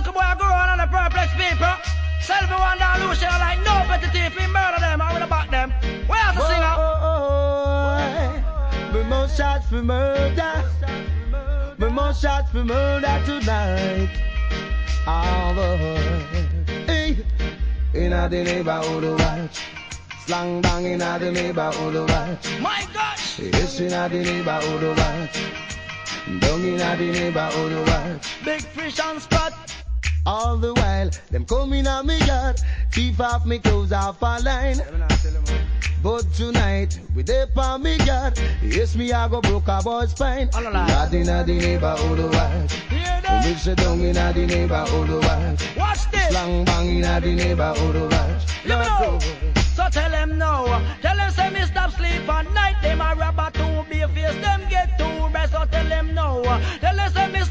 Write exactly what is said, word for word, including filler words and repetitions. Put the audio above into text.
Buckle boy go on and the perplex people. Selfie one down Lucia like no petty thief. We murder them, I will back them. Where's the singer? We must shots for murder. We must shots for murder tonight. All the hey. In a the neighborhood watch. Slang bang in a the neighborhood watch. My gosh. Yes, in a the neighborhood watch. Down in a the neighborhood watch. Big fish and spot. All the while, them coming at me yard. Thief off me clothes off a line. But tonight, we dey for me yard. Yes, me I go broke a boy's spine. Not in a the neighborhood watch. We sit down in a the neighborhood watch. Watch this. Slang bang in a the neighborhood watch. Let me know. So tell them now. Tell them say me stop sleep at night. Them a rubber to be face. Them get too rest. So tell them now. Tell them say me